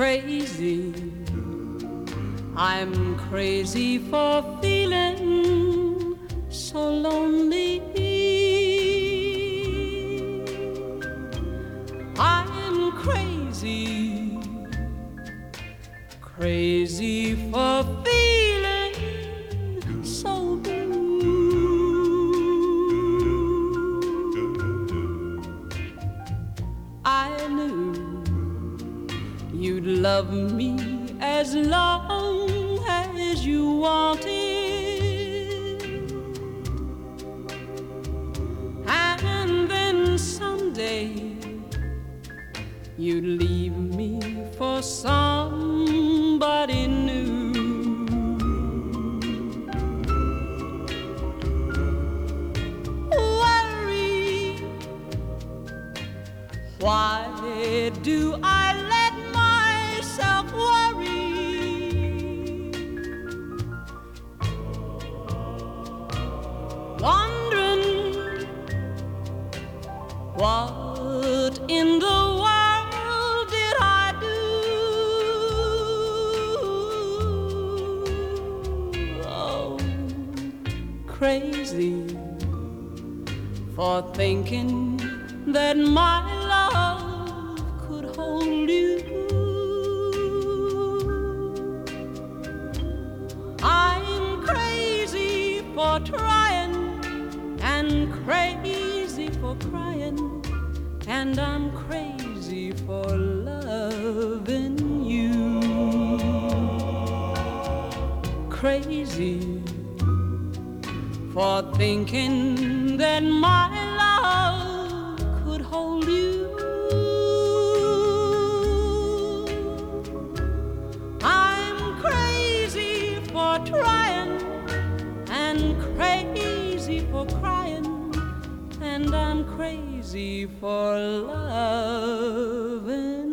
crazy. I'm crazy for feeling so lonely. I'm crazy, crazy for feeling so blue. I knew you'd love me as long as you wanted, and then someday you'd leave me for somebody new. Worry, why do I let myself worry? Wondering what in the world did I do? Oh, crazy for thinking that my love could hold you. I'm crazy for trying and crazy for crying, and I'm crazy for loving you. Crazy for thinking that my love could hold you. I'm crazy for trying and crazy for crying, and I'm crazy for loving